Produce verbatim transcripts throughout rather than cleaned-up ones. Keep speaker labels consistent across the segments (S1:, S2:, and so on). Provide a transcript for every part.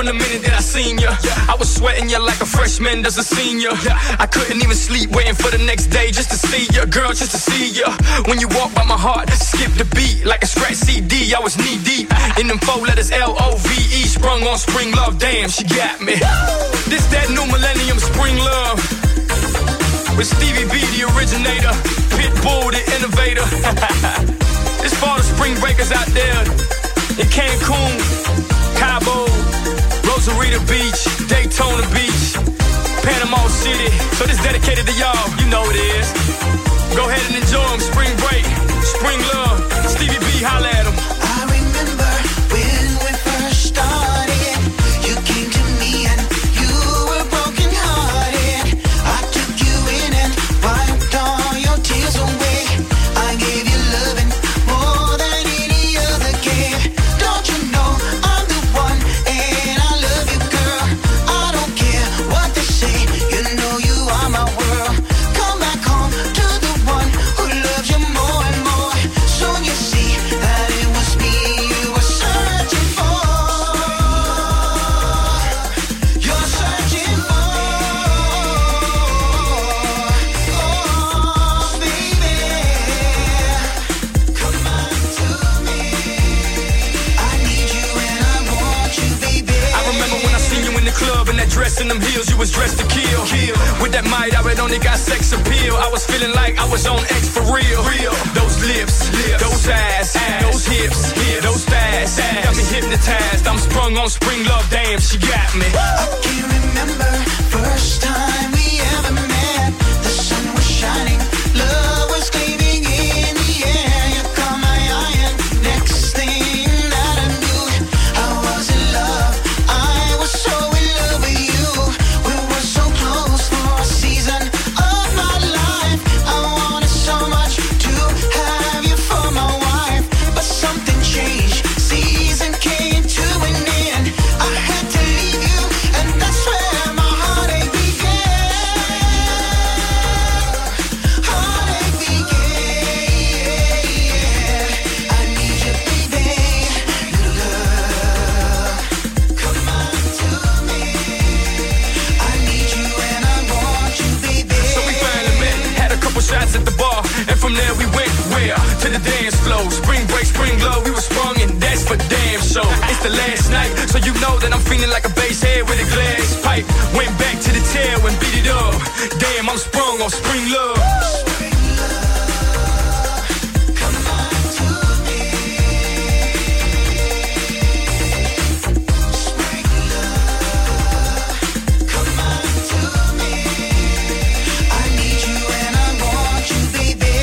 S1: from the minute that I seen ya. I was sweating ya like a freshman does a senior. I couldn't even sleep waiting for the next day just to see ya, girl, just to see ya. When you walk by my heart, skip the beat like a scratch C D. I was knee deep in them four letters L O V E, sprung on spring love. Damn, she got me. This that new millennium spring love. With Stevie B, the originator, Pitbull, the innovator. This for the spring breakers out there in Cancun, Cabo, Rosarito Beach, Daytona Beach, Panama City. So this dedicated to y'all, you know it is. Go ahead and enjoy them, spring break, spring love. Stevie B, holla at them.
S2: I remember when we first started. You came to me and you were broken hearted. I took you in and wiped all your tears away. I gave you loving more than any other gave. Don't you know I'm the one and I love you, girl. I don't care what they say, you know you are my world. Come back home to the one who loves you more and more. Soon you see that it was me you were searching for. You're searching for. Oh, baby, come on to me. I need you and I want you, baby.
S1: I remember when I seen you in the club in that dress and them heels, you was dressed to kill. kill. With that might, I had only got sex appeal. I was feeling like I was on X for real. real. Those lips, lips. those eyes, ass. those hips, hips. those thighs, ass. Got me hypnotized. I'm sprung on spring love. Damn, she got me.
S2: I can't remember first time we ever met. The sun was shining, love was gleaming in the air. You caught my eye and next thing that I knew, I was in love. I was so in love with you. We were so close for a season of my life. I wanted so much to have you for my wife, but something changed. Season came to an end. I had to leave you, and that's where my heartache began. Heartache began. I need you, baby. New love, come on to me. I need you and I want you, baby.
S1: So we finally met, had a couple shots at the bar, and from there we went where? To the dance floor. Spring break, spring love, we were sprung, and that's for damn sure. It's the last night, so you know that I'm feeling like a bass head with a glass pipe. Went back to the tail and beat it up. Damn, I'm sprung on spring love.
S2: Spring love, come on to me. Spring love, come on to me. I need you and I want you, baby.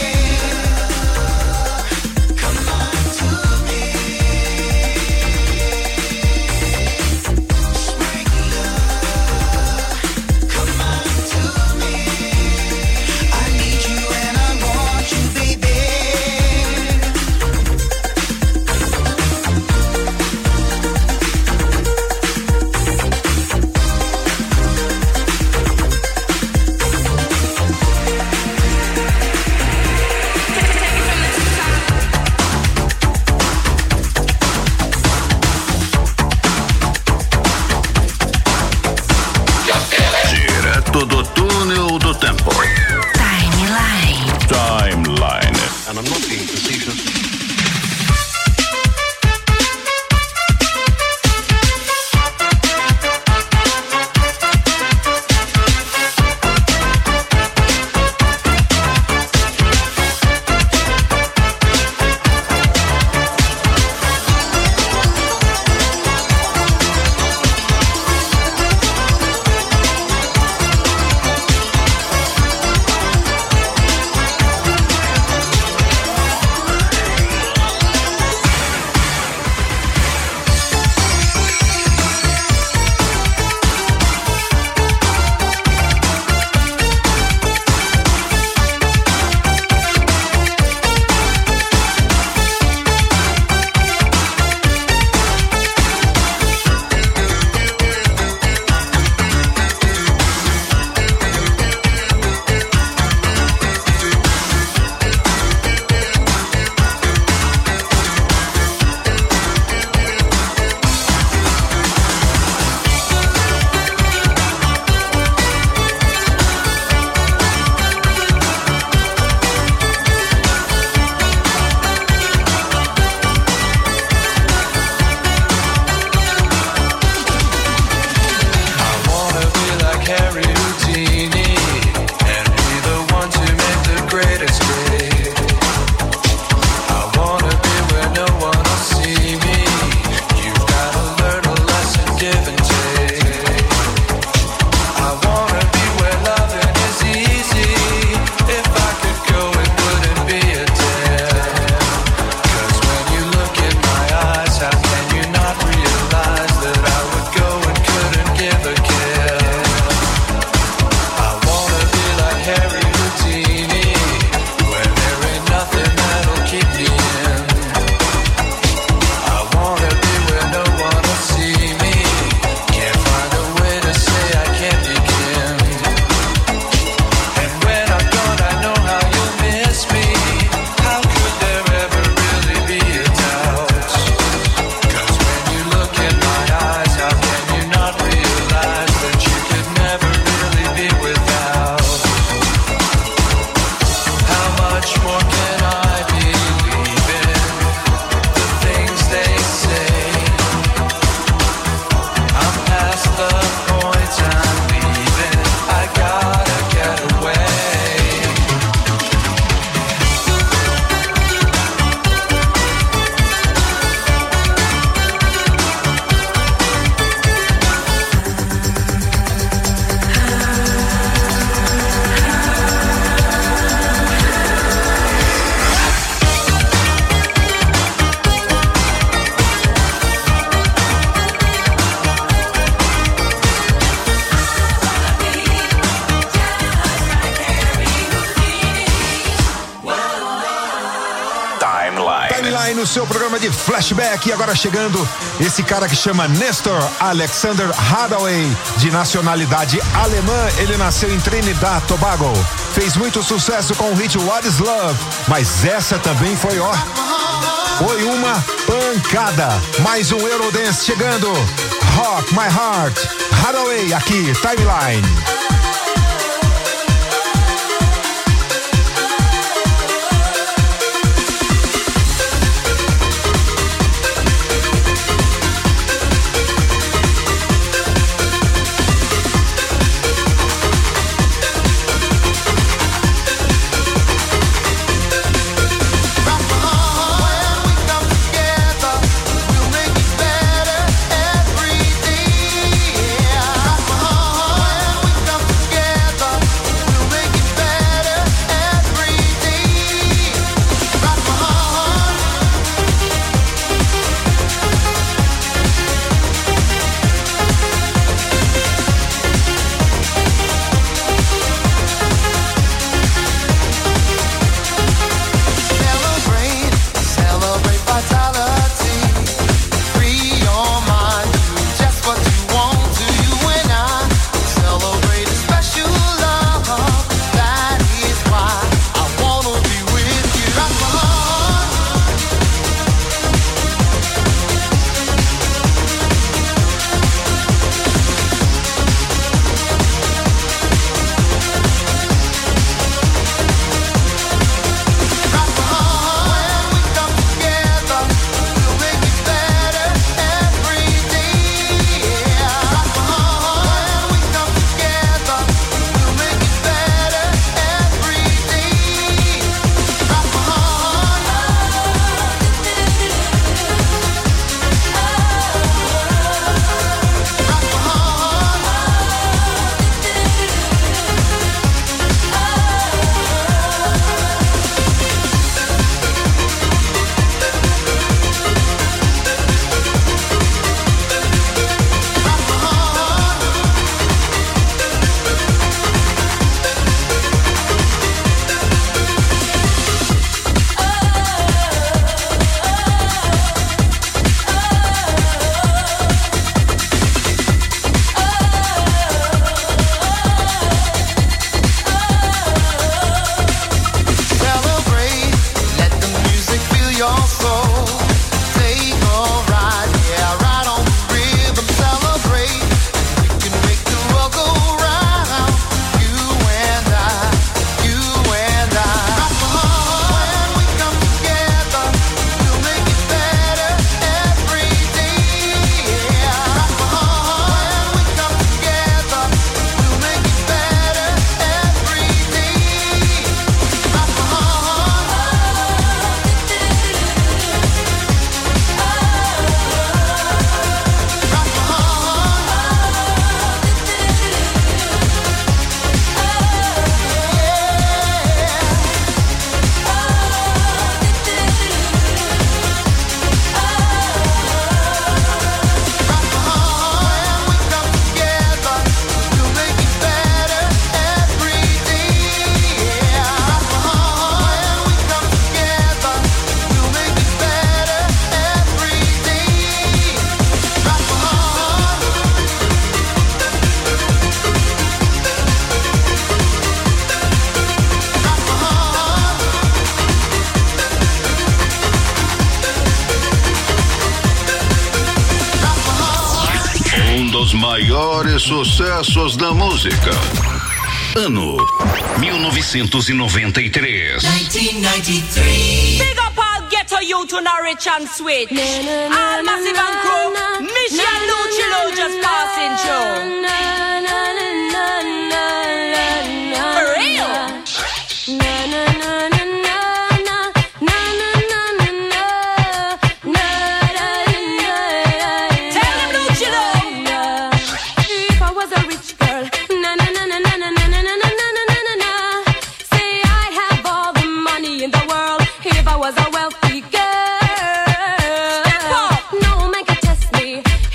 S2: Come on to me. Spring love, come on to me. I
S3: seu programa de flashback. E agora chegando esse cara que chama Nestor Alexander Hathaway, de nacionalidade alemã. Ele nasceu em Trinidad Tobago, fez muito sucesso com o hit What Is Love, mas essa também foi, ó, foi uma pancada. Mais um Eurodance chegando, Rock My Heart, Hathaway, aqui, Timeline.
S4: Maiores sucessos da música. Ano mil novecentos e noventa e três.
S2: nineteen ninety-three.
S5: Big up all ghetto youth to Norwich and Switch. All Massive and Crew. Mission Lucilo just passing through. For real.
S6: Was a wealthy girl. No man can test me.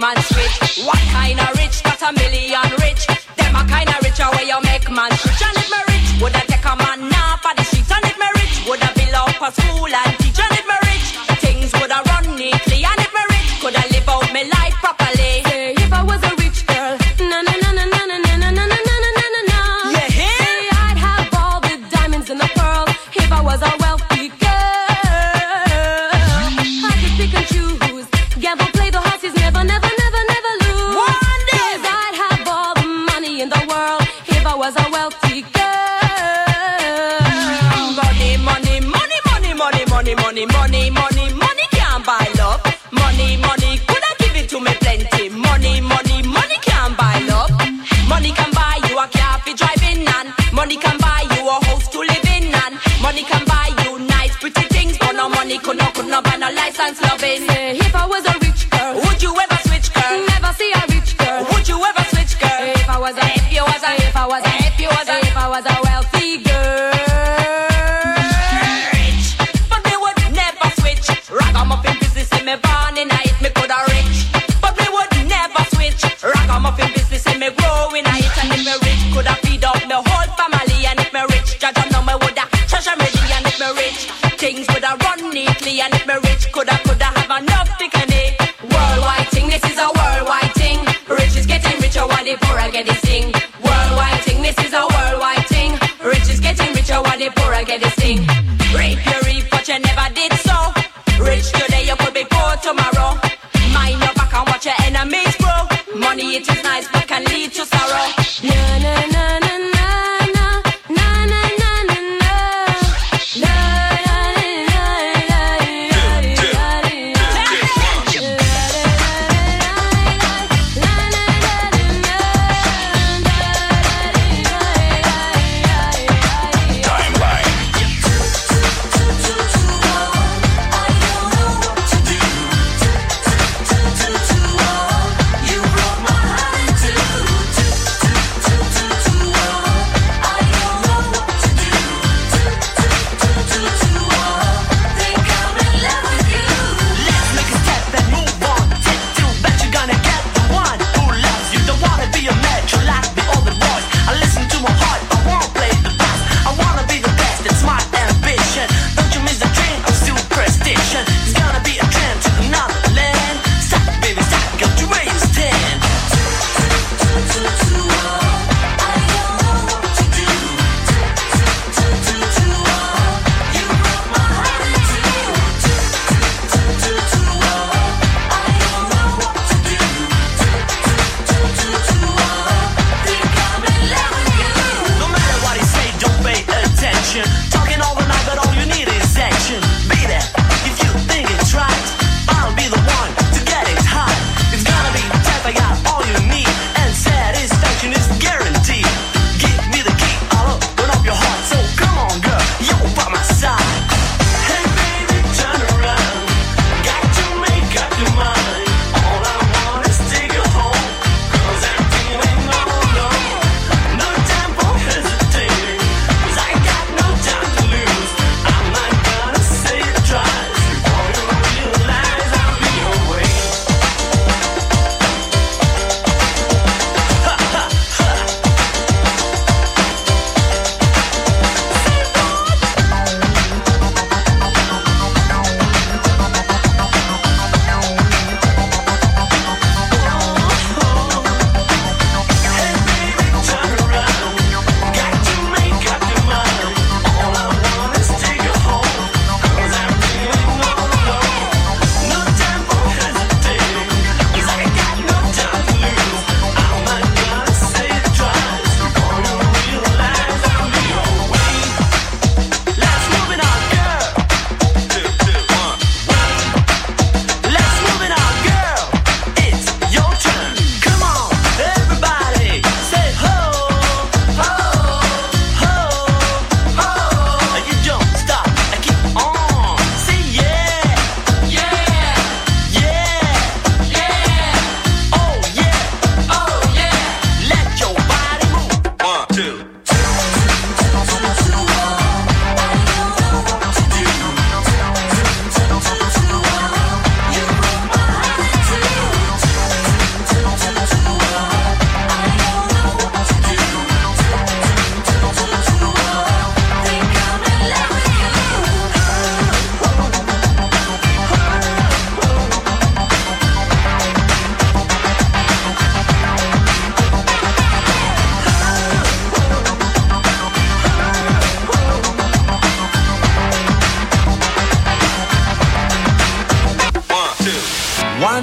S5: man switch. What kind of rich? Got a million rich. Them a kind of rich where you make man switch. And if me rich, woulda take a man now for the streets. And if me rich, woulda build up a school and teach. And if me rich, things woulda run neatly. And if me rich, coulda live out me life properly.
S6: Say if I was a rich girl, na na na na na na na na na na na na na na.
S5: You hear?
S6: Say I'd have all the diamonds and the pearls if I was a wealthy girl. I could pick and choose, gamble, play the horses, never, never, never, never lose.
S5: One day.
S6: 'Cause I'd have all the money in the world if I was a wealthy girl.
S5: Money, money, money, money, money, money, money, money, money, money can't buy love. Money, money, coulda give it to me plenty. Money, money, money can't buy love. Money can buy you a car for driving and money can buy you a house to live in and money can buy you nice pretty things, but no money could not could not buy no license loving.
S6: Say if I was a rich girl,
S5: Would you ever switch, girl?
S6: never see a rich girl.
S5: Would you ever switch, girl?
S6: If I was a,
S5: If you was a,
S6: if I was a,
S5: if you was a,
S6: if I was a wealthy girl.
S5: rich, but me would never switch. Ragamuffin business in me born in it, me coulda rich, but me would never switch. Ragamuffin business in me grow in it, and if me rich, coulda feed up me whole family. And if me rich, judge I know me woulda treasure me. And if me rich, things woulda run neatly. And if me rich, coulda coulda have enough dignity. Worldwide thing, this is a worldwide thing. Rich is getting richer while the poor are getting sting. Worldwide thing, this is a worldwide thing. Rich is getting richer while the poor are getting sting. Reap you reap, but you never did so. Rich today, you could be poor tomorrow. Mind your back and watch your enemies grow. Money it is nice, but can lead to sorrow.
S6: Na na na na na na na na na na na. La la la la
S2: You broke my heart into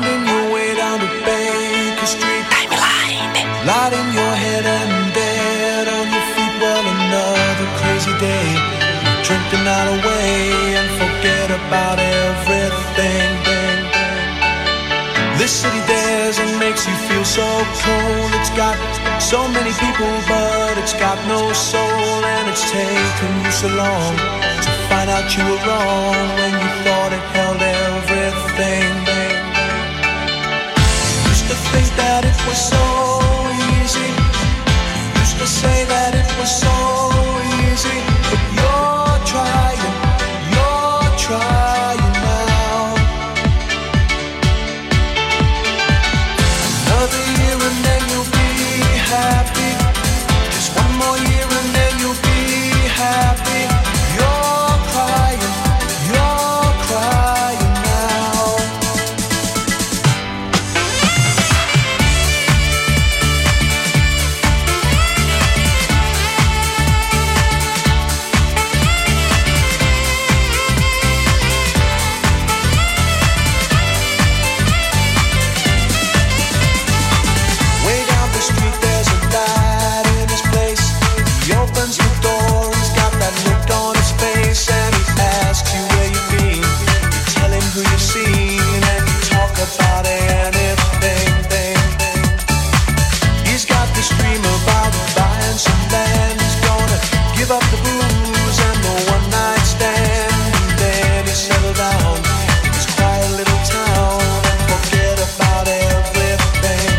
S2: Winding your way down to Baker Street. Timeline. Lighting your head and dead on your feet. Well, another crazy day. Drink the night away and forget about everything. This city dares and makes you feel so cold. It's got so many people, but it's got no soul. And it's taken you so long to find out you were wrong when you thought it held everything. Used to think that it was so easy. Used to say that it was so easy. But you're trying, you're trying now. Another year and then you'll be happy. Just one more year and then you'll be happy. You're crying, you're crying now. Way down the street there's a light in his place. He opens the door, he's got that look on his face. And he asks you where you've been. You tell him who you've seen. And you talk about anything. He's got this dream about buying some land. He's gonna give up the booze and the one night stand. And then he settle down in his quiet little town and forget about everything.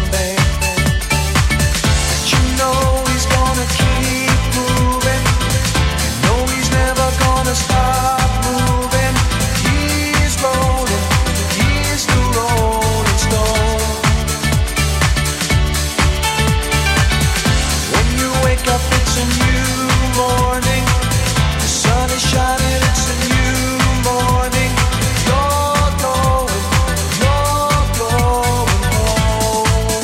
S2: But you know he's gonna keep moving. You know he's never gonna stop moving. He's rolling, he's the rolling stone. When you wake up it's a new morning. The sun is shining, it's a new morning. You're going, you're going home.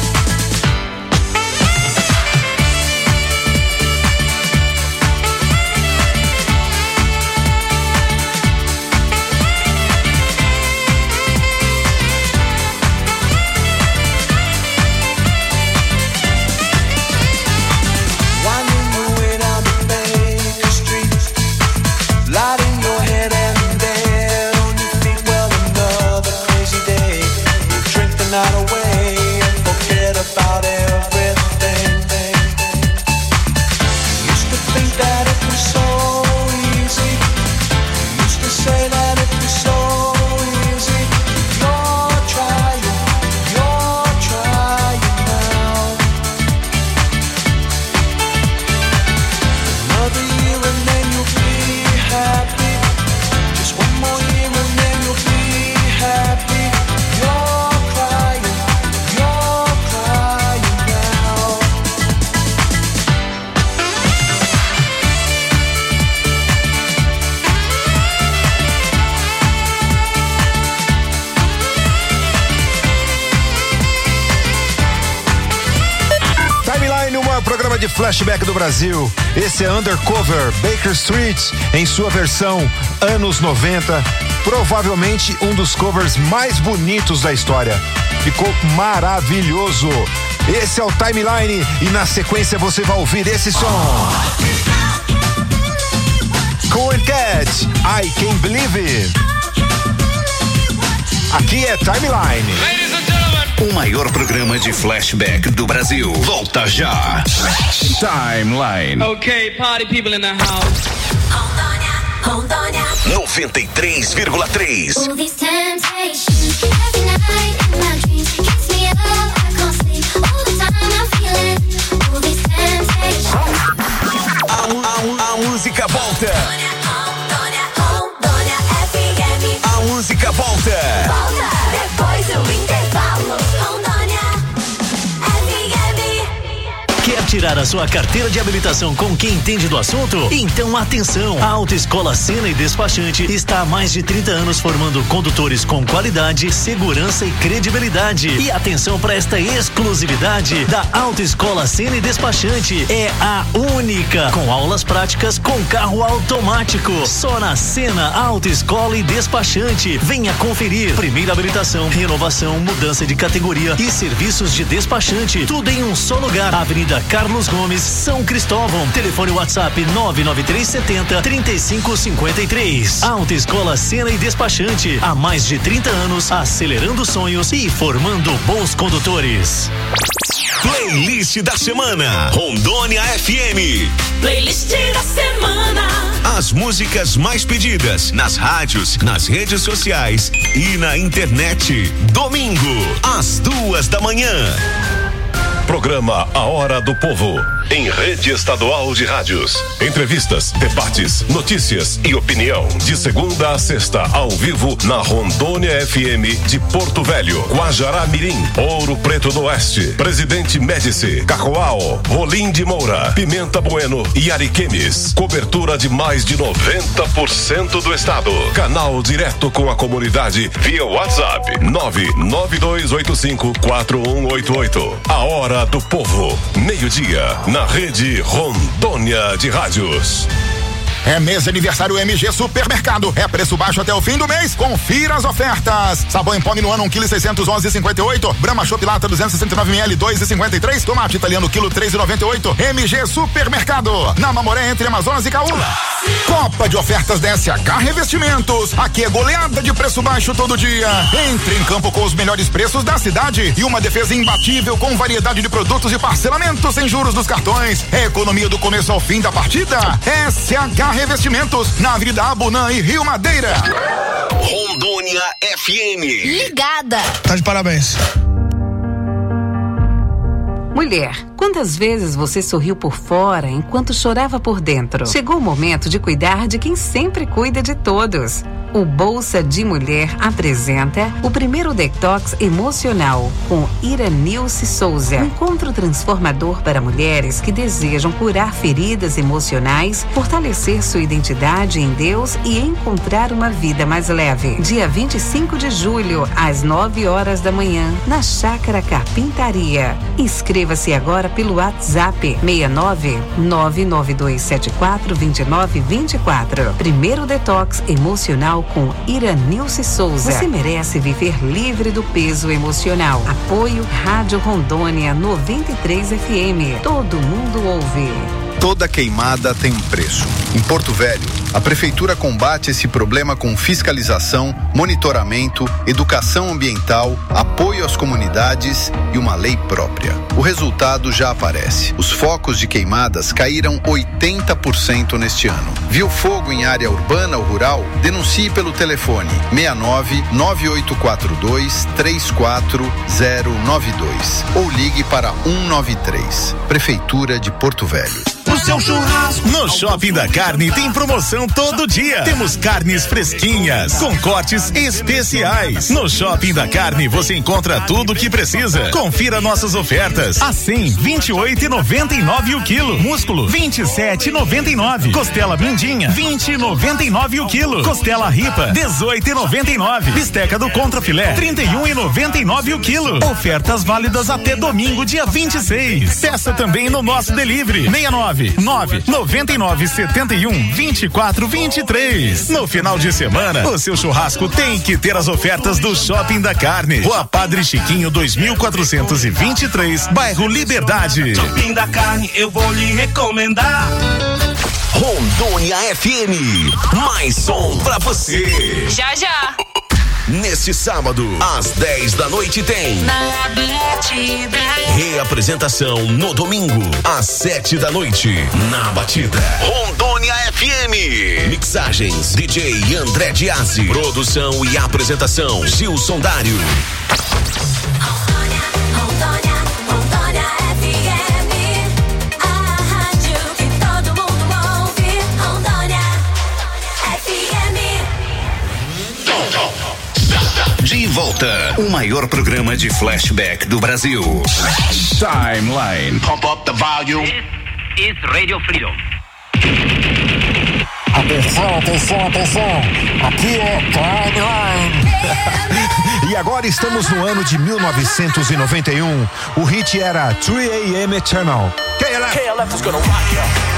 S2: Winding your way down to Baker Street. Lighting your head and dead on your feet. Well, another crazy day. You'll drink the night away and forget about everything. Used to think that it was so easy. Used to say that it was so easy. You're trying, you're trying now. Another year and then you'll be happy. Just one more year and then you'll be happy. You're crying, you're crying now.
S3: Timeline, o maior programa de flashback do Brasil. Esse é Undercover, Baker Street, em sua versão anos noventa. Provavelmente um dos covers mais bonitos da história. Ficou maravilhoso. Esse é o Timeline e na sequência você vai ouvir esse som. Cool and Cat, I Can't Believe It. Aqui é Timeline.
S4: O maior programa de flashback do Brasil. Volta já. Timeline.
S1: Okay, party people in the house.
S4: noventa e três vírgula três.
S7: All these temptations every night in my dreams keeps me up, I can't sleep. All the time I'm feeling all these temptations.
S4: A, a, a música volta. A música volta.
S7: Volta depois do intervalo. Rondônia, F M.
S4: Cat
S8: tirar a sua carteira de habilitação com quem entende do assunto? Então atenção! A Autoescola Sena e Despachante está há mais de trinta anos formando condutores com qualidade, segurança e credibilidade. E atenção para esta exclusividade da Autoescola Sena e Despachante. É a única com aulas práticas com carro automático. Só na Sena Autoescola e Despachante. Venha conferir. Primeira habilitação, renovação, mudança de categoria e serviços de despachante. Tudo em um só lugar. Avenida Carlos Gomes, São Cristóvão. Telefone WhatsApp nove nove três sete zero, três cinco cinco três. Autoescola Sena e Despachante. Há mais de trinta anos, acelerando sonhos e formando bons condutores.
S9: Playlist da semana. Rondônia F M.
S5: Playlist da semana.
S9: As músicas mais pedidas nas rádios, nas redes sociais e na internet. Domingo, às duas da manhã.
S10: Programa A Hora do Povo, em rede estadual de rádios. Entrevistas, debates, notícias e opinião. De segunda a sexta, ao vivo, na Rondônia F M de Porto Velho, Guajará Mirim, Ouro Preto do Oeste, Presidente Médici, Cacoal, Rolim de Moura, Pimenta Bueno e Ariquemes. Cobertura de mais de noventa por cento do estado. Canal direto com a comunidade via WhatsApp nove nove dois oito cinco quatro um oito oito. A Hora do Povo, meio-dia, na rede Rondônia de Rádios.
S11: É mês de aniversário M G Supermercado. É preço baixo até o fim do mês. Confira as ofertas. Sabão em pó Minuano um quilo seiscentos e onze e cinquenta e oito. Brahma Chopp Lata duzentos e sessenta e nove mililitros dois e cinquenta e três. Tomate italiano quilo três e noventa e oito. M G Supermercado. Na Mamoré entre Amazonas e Caúna. Copa de ofertas da S H Revestimentos. Aqui é goleada de preço baixo todo dia. Entre em campo com os melhores preços da cidade e uma defesa imbatível com variedade de produtos e parcelamentos sem juros dos cartões. É economia do começo ao fim da partida. S H Revestimentos, na Avenida Abunã e Rio Madeira.
S9: Rondônia F M.
S12: Ligada.
S13: Tá de parabéns.
S14: Mulher, quantas vezes você sorriu por fora enquanto chorava por dentro? Chegou o momento de cuidar de quem sempre cuida de todos. O Bolsa de Mulher apresenta o primeiro detox emocional com Iranilce Souza. Um encontro transformador para mulheres que desejam curar feridas emocionais, fortalecer sua identidade em Deus e encontrar uma vida mais leve. Dia vinte e cinco de julho, às nove horas da manhã, na Chácara Carpintaria. Inscreva-se agora pelo WhatsApp seis nove nove nove dois sete quatro dois nove dois quatro. Primeiro detox emocional com Iranilce Souza. Você merece viver livre do peso emocional. Apoio Rádio Rondônia noventa e três F M. Todo mundo ouve.
S15: Toda queimada tem um preço. Em Porto Velho, a Prefeitura combate esse problema com fiscalização, monitoramento, educação ambiental, apoio às comunidades e uma lei própria. O resultado já aparece. Os focos de queimadas caíram oitenta por cento neste ano. Viu fogo em área urbana ou rural? Denuncie pelo telefone seis nove nove oito quatro dois três quatro zero nove dois ou ligue para um nove três. Prefeitura de Porto Velho.
S9: O seu churrasco. No Shopping da Carne tem promoção todo dia. Temos carnes fresquinhas, com cortes especiais. No Shopping da Carne você encontra tudo o que precisa. Confira nossas ofertas. Assim, vinte e oito e noventa e nove o quilo. Músculo, vinte e sete e noventa e nove. Costela blindinha, vinte e noventa e nove o quilo. Costela ripa, dezoito e noventa e nove. Bisteca do contrafilé, trinta e um e noventa e nove o quilo. Ofertas válidas até domingo, dia vinte e seis. Peça também no nosso delivery. seis nove nove nove nove sete um vinte e quatro vinte e três. No final de semana, o seu churrasco tem que ter as ofertas do Shopping da Carne. Rua Padre Chiquinho dois mil quatrocentos e vinte e três, bairro Liberdade.
S16: Shopping da Carne, eu vou lhe recomendar.
S9: Rondônia F M, mais som pra você.
S5: Já, já.
S9: Neste sábado, às dez da noite tem
S5: Na Batida.
S9: reapresentação no domingo, às sete da noite, na Batida. Rondônia F M. Mixagens D J André Diazzi. Produção e apresentação Gilson Dário.
S4: De volta, O maior programa de flashback do Brasil. Timeline.
S12: Pump up the volume. This is Radio Freedom.
S3: Atenção, atenção, atenção. Aqui é Timeline. E agora estamos no ano de mil novecentos e noventa e um. O hit era three A M Eternal. K L F. K L F is gonna rock you.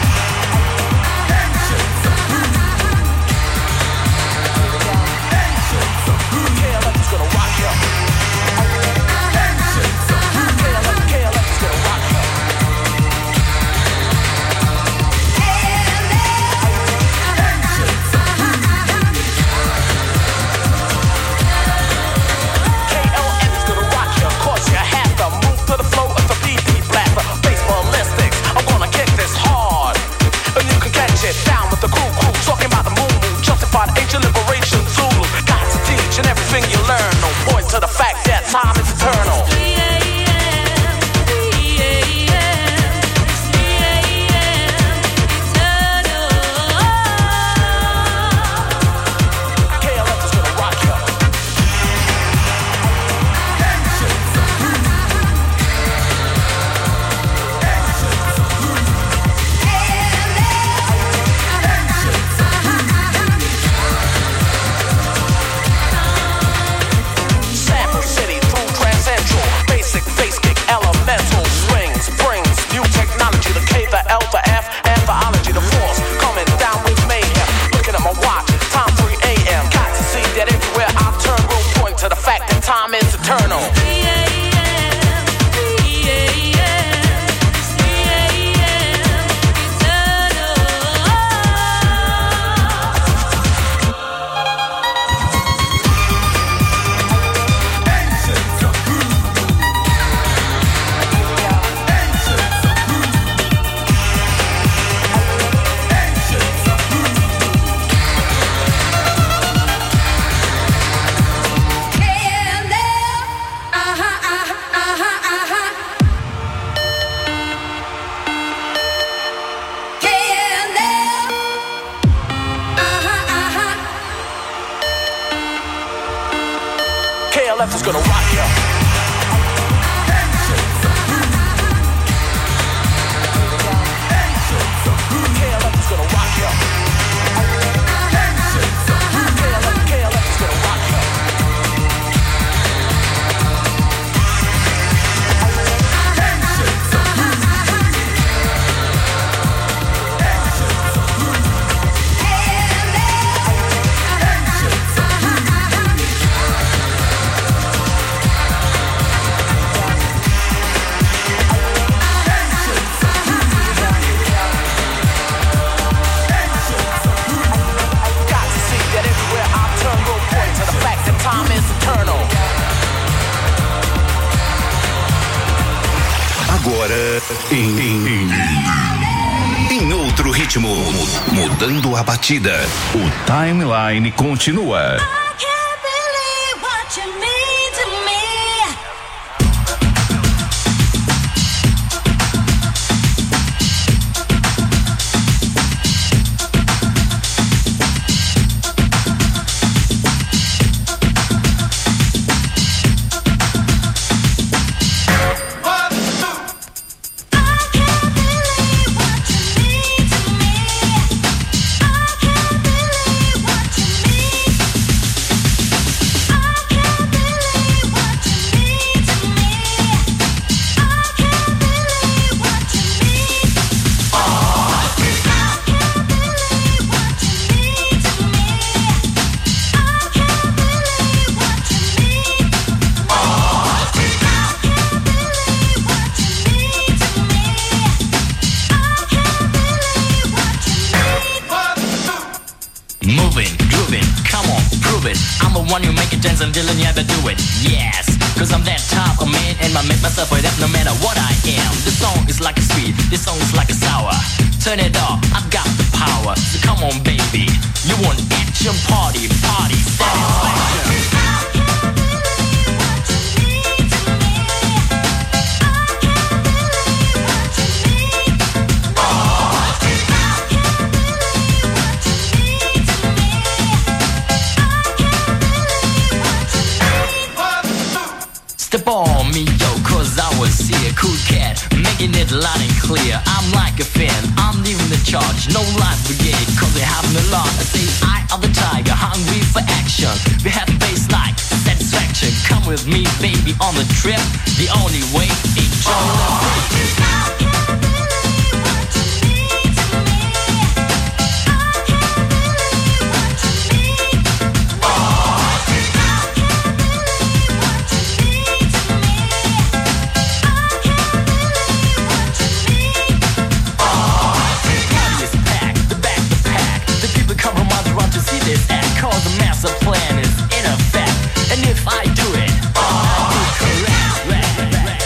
S13: Down with the cool crew, talking about the moon moon, justified ancient liberation Zulu. Got to teach and everything you learn. No point to the fact that time is eternal. Time is eternal. K L F is gonna rock you.
S4: Agora em, em, em outro ritmo, mudando a batida. O Timeline continua.
S17: I'm Dylan, you ever do it? Yes, cause I'm that type of man, and I make myself with that no matter what I am. This song is like a sweet, this song is like a sour. Turn it up, I've got the power. So come on, baby, you want action, party, party, satisfaction. yo, cause I was here. Cool cat, making it loud and clear. I'm like a fan, I'm leaving the charge. No life brigade, cause they having a lot. I say, eye of the tiger, hungry for action. We have face like satisfaction. Come with me, baby, on the trip. The only way, enjoy the this act, cause the master plan is in effect. And if I do it, I do correct. Right, right, right.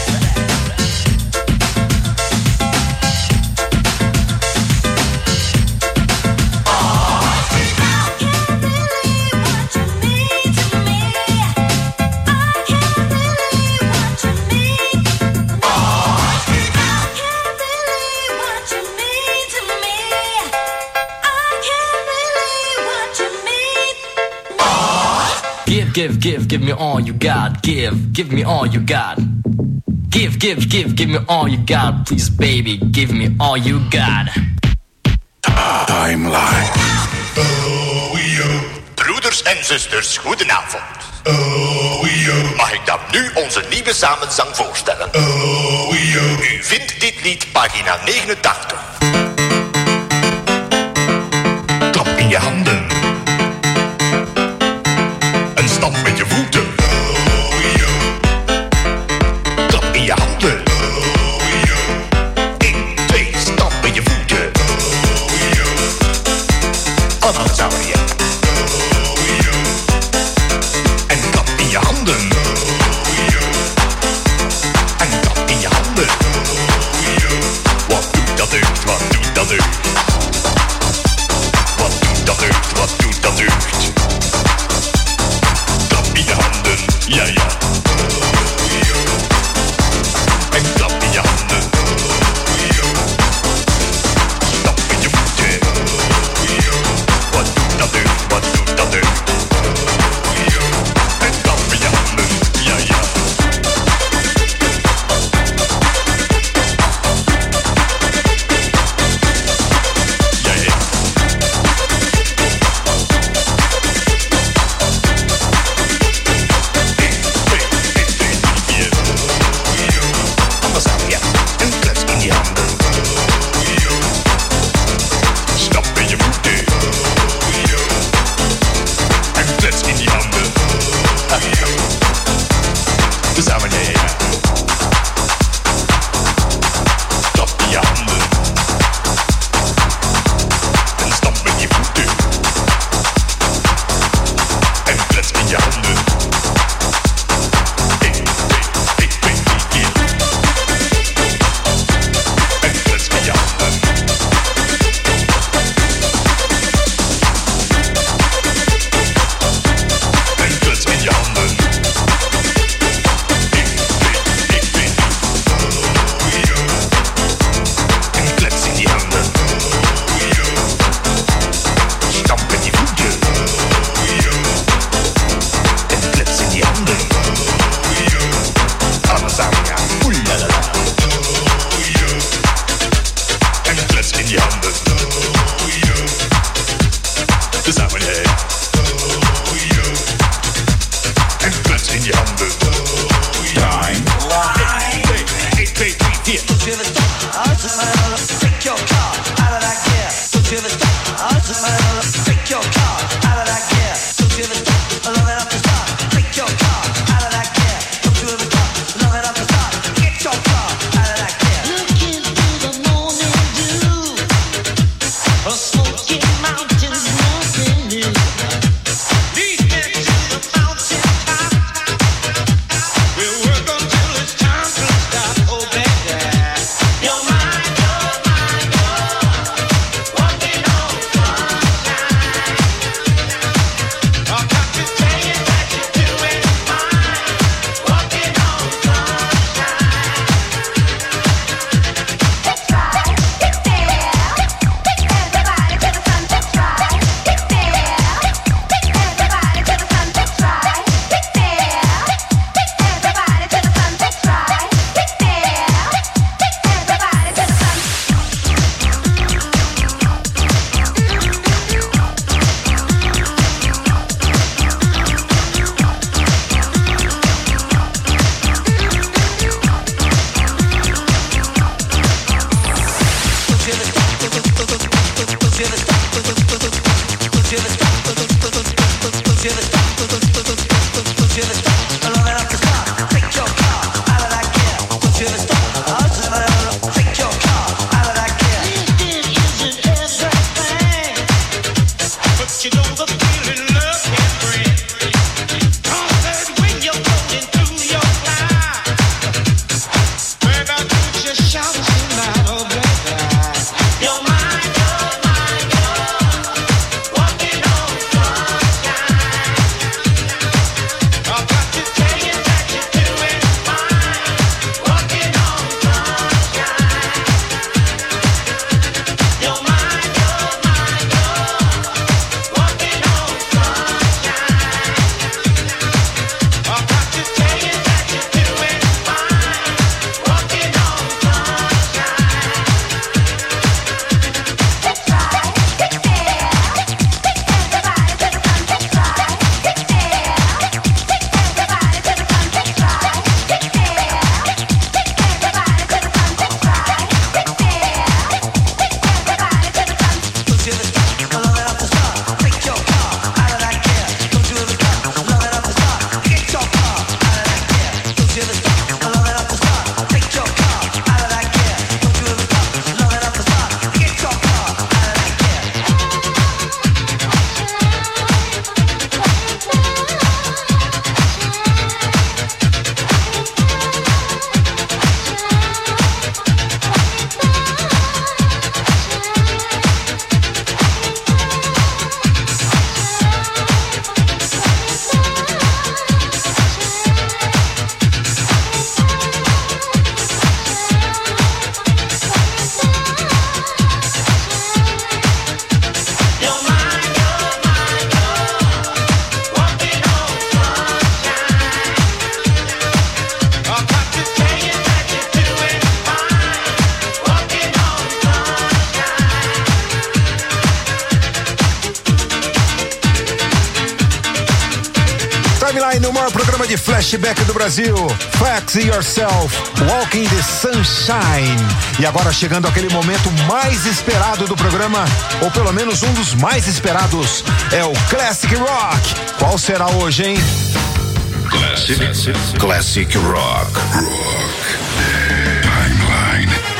S17: Give, give, give me all you got. Give, give me all you got. Give, give, give, give me all you got. Please, baby, give me all you got.
S18: Timeline.
S19: Broeders en zusters, goedenavond. Mag ik dan nu onze nieuwe samenzang voorstellen? U vindt dit lied pagina negenentachtig. Klap in je handen. Stamp met je voeten. Klap in je handen. één, twee, stamp met je voeten. Allemaal samen, ja. En klap in je handen. En klap in je handen. Wat doet dat deugd, wat doet dat deugd? Wat doet dat deugd, wat doet dat deugd? Ja, ja. En klap in je handen. Stap in je voeten. Wat doet dat deugd, wat doet dat deugd? En klap in je handen. Ja, ja. Ja, ja. Samen, ja, ja. Klap in je handen. En stamp met je voeten. En klets in je handen. één, twee, twee, drie, vier. En klets in je handen. En klets in je handen.
S2: You're mine, you're mine.
S3: no maior programa de flashback do Brasil, Flex Yourself, Walking the Sunshine. E agora chegando aquele momento mais esperado do programa, ou pelo menos um dos mais esperados, é o Classic Rock. Qual será hoje, hein?
S4: Classic, Classic Rock. Rock. Timeline.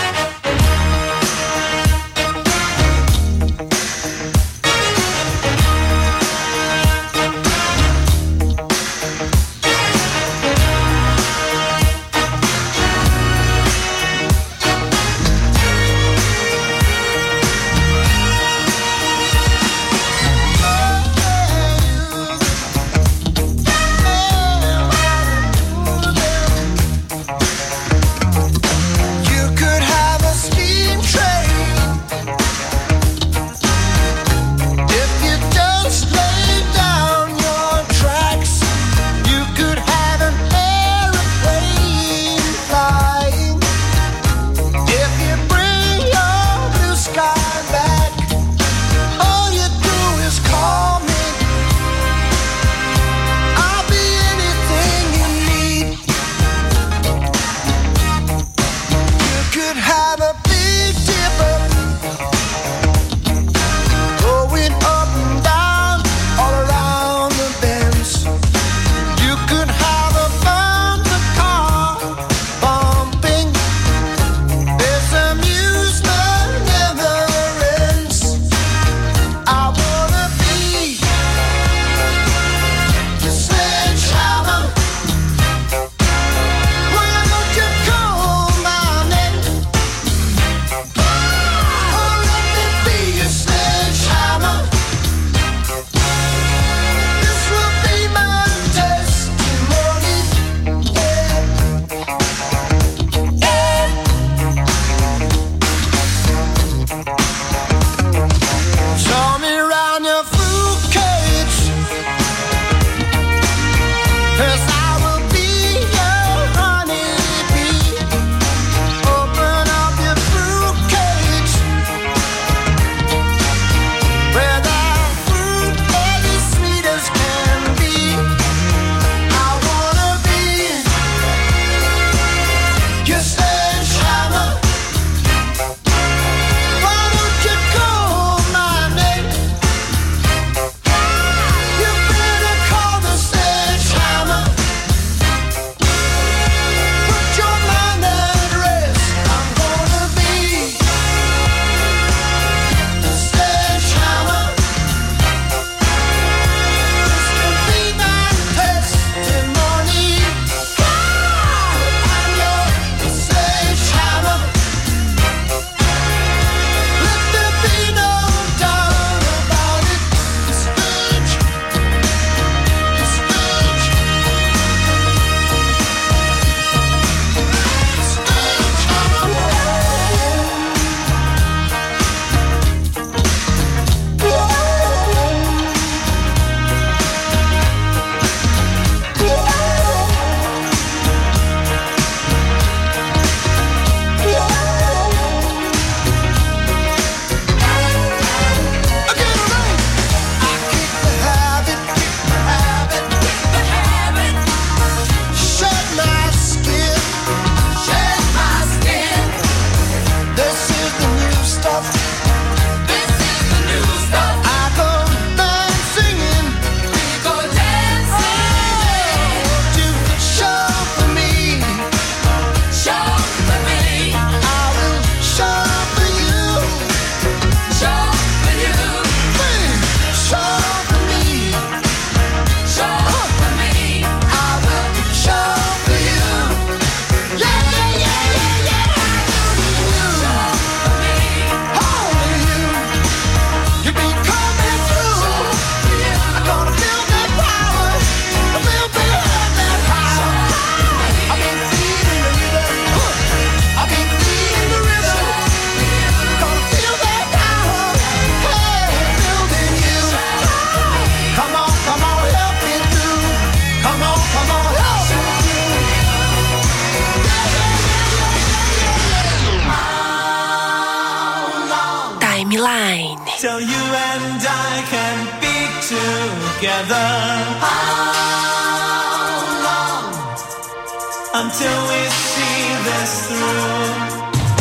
S2: Timeline.
S16: So you and I can be together. How
S2: this through.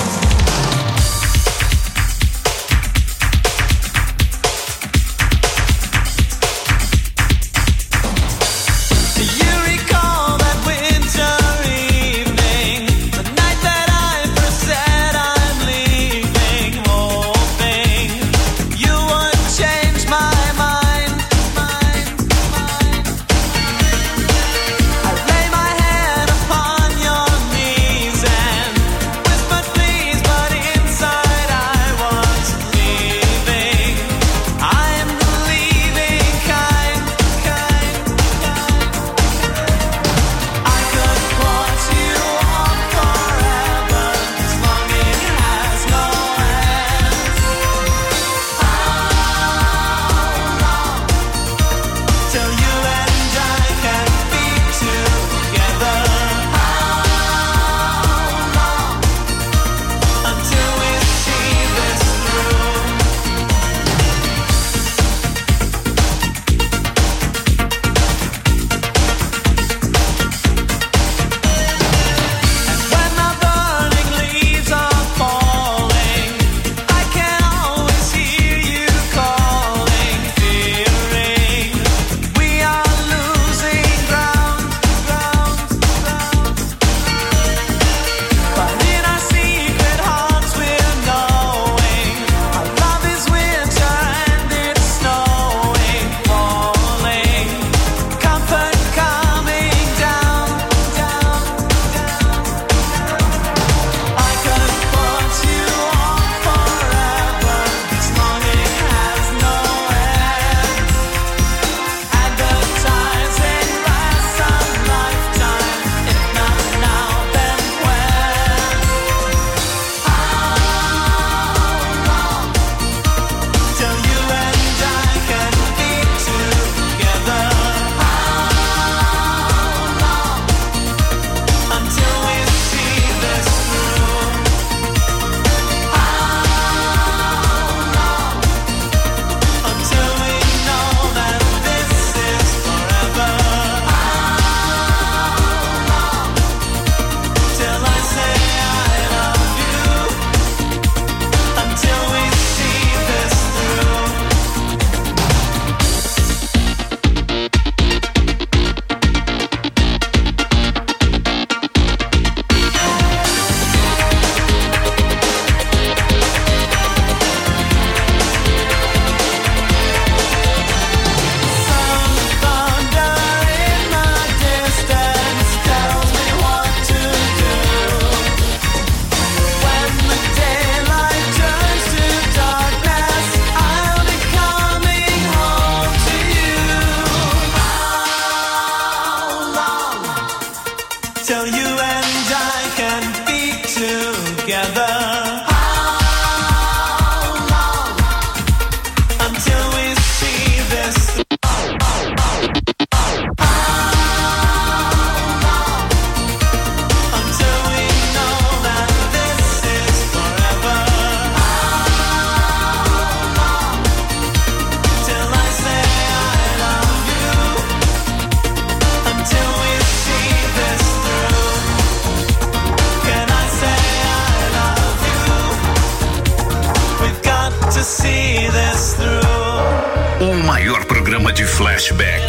S4: Flashback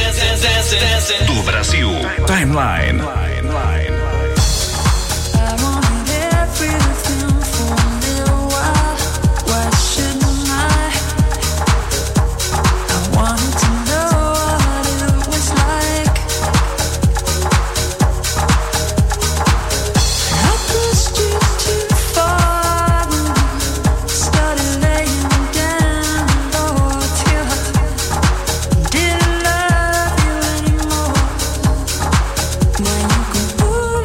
S4: do Brasil. Timeline.
S2: Now you can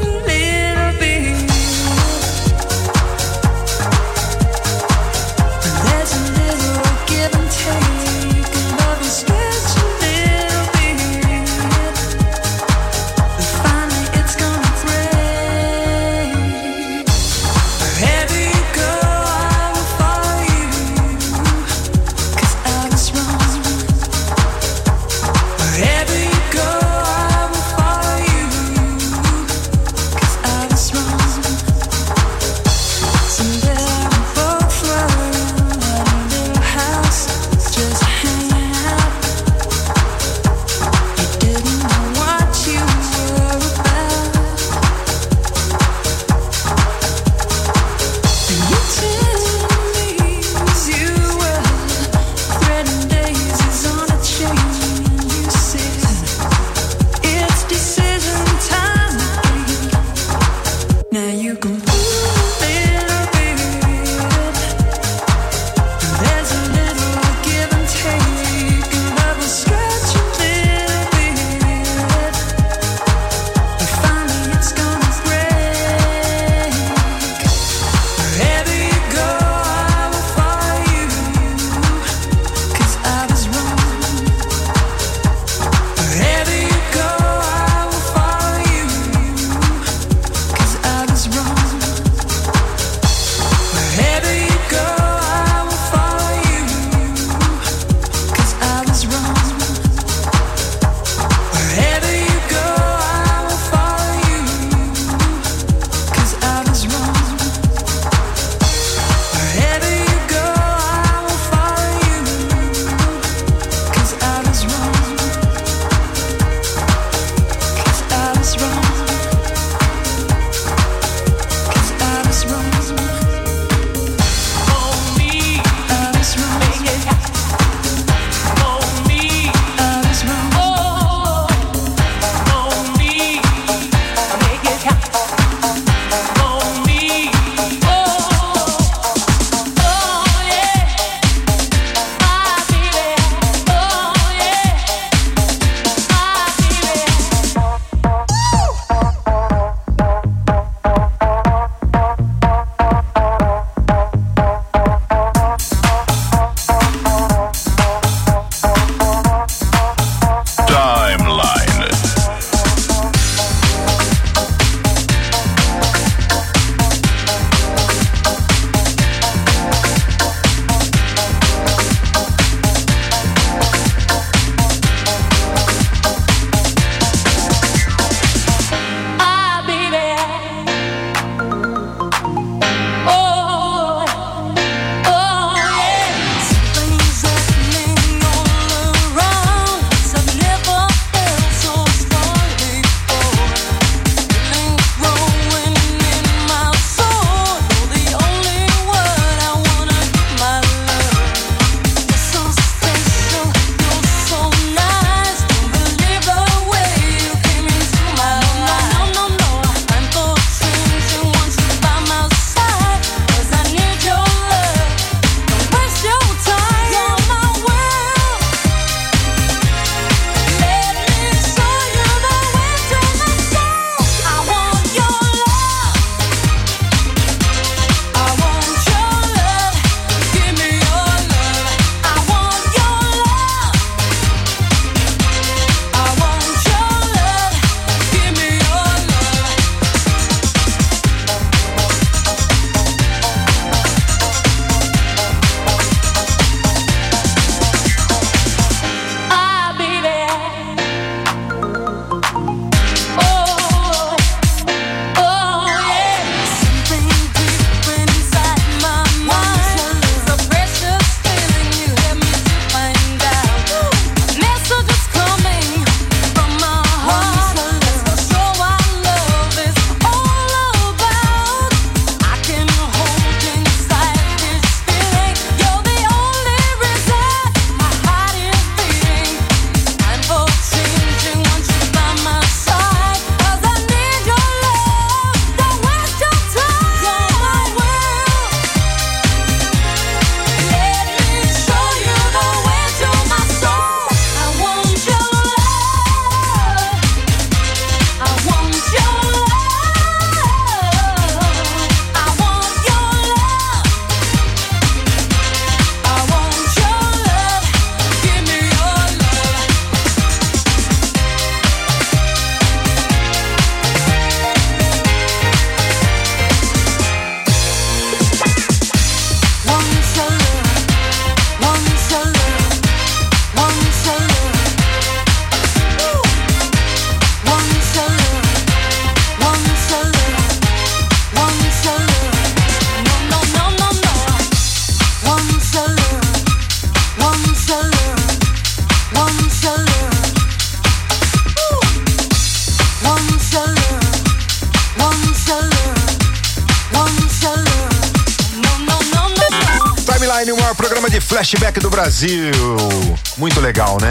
S3: Timeline, o maior programa de flashback do Brasil. Muito legal, né? E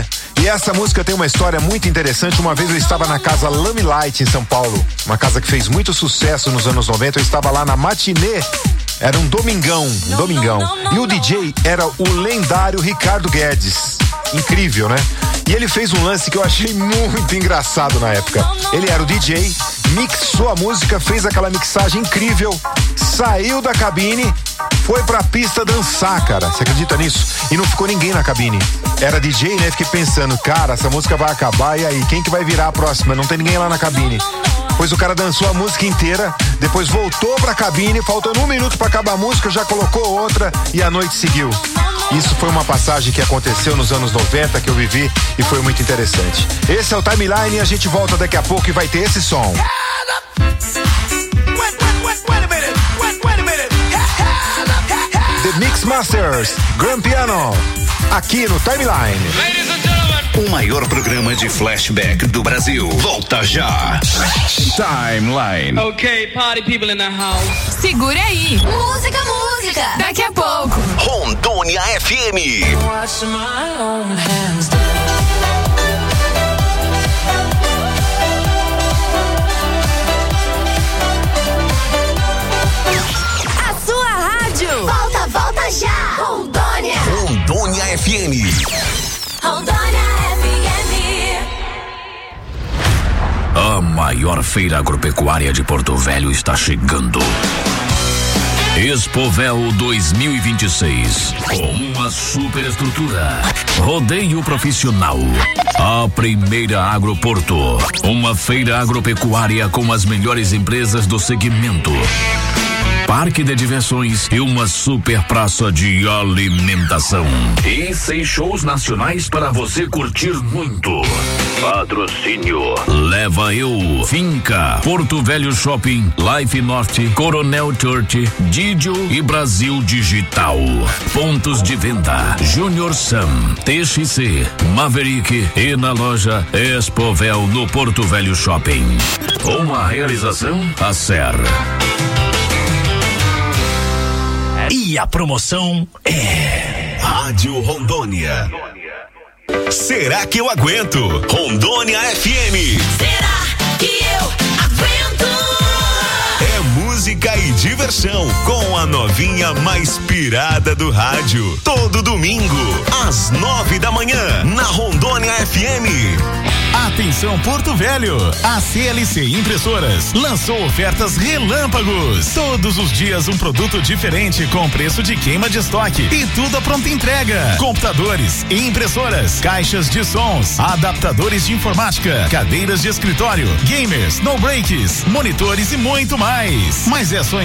S3: E essa música tem uma história muito interessante. Uma vez eu estava na casa Lamy Light em São Paulo, uma casa que fez muito sucesso nos anos noventa. Eu estava lá na matinê. Era um domingão, um domingão. E o D J era o lendário Ricardo Guedes. Incrível, né? E ele fez um lance que eu achei muito engraçado na época. Ele era o D J, mixou a música, fez aquela mixagem incrível, saiu da cabine, foi pra pista dançar, cara. Você acredita nisso? E não ficou ninguém na cabine. Era D J, né? Fiquei pensando, cara, essa música vai acabar, e aí? Quem que vai virar a próxima? Não tem ninguém lá na cabine. Pois o cara dançou a música inteira, depois voltou pra cabine, faltando um minuto pra acabar a música, já colocou outra e a noite seguiu. Isso foi uma passagem que aconteceu nos anos noventa, que eu vivi e foi muito interessante. Esse é o Timeline e a gente volta daqui a pouco e vai ter esse som. The Mix Masters, Grand Piano, aqui no Timeline.
S4: O maior programa de flashback do Brasil. Volta já. Timeline.
S18: Ok, party people in the house.
S20: Segura aí.
S7: Música, música.
S20: Daqui a pouco.
S4: Rondônia F M.
S20: A sua rádio.
S7: Volta, volta já. Rondônia.
S4: Rondônia F M.
S7: Rondônia.
S21: A maior feira agropecuária de Porto Velho está chegando. Expovel dois mil e vinte e seis, com uma superestrutura, rodeio profissional, a primeira Agroporto, uma feira agropecuária com as melhores empresas do segmento, parque de diversões e uma super praça de alimentação. E seis shows nacionais para você curtir muito. Patrocínio Leva Eu, Finca, Porto Velho Shopping, Life Norte, Coronel Church, Didio e Brasil Digital. Pontos de venda: Junior Sam, T X C, Maverick e na loja Expovel no Porto Velho Shopping. Uma realização Acer.
S8: E a promoção é
S9: Rádio Rondônia. Será que eu aguento? Rondônia F M.
S20: Será que eu aguento?
S9: É música e diversão com a novinha mais pirada do rádio. Todo domingo, às nove da manhã, na Rondônia F M. Atenção Porto Velho, a C L C Impressoras lançou ofertas relâmpagos. Todos os dias um produto diferente com preço de queima de estoque e tudo a pronta entrega. Computadores, impressoras, caixas de sons, adaptadores de informática, cadeiras de escritório, gamers, no breaks, monitores e muito mais. Mas é só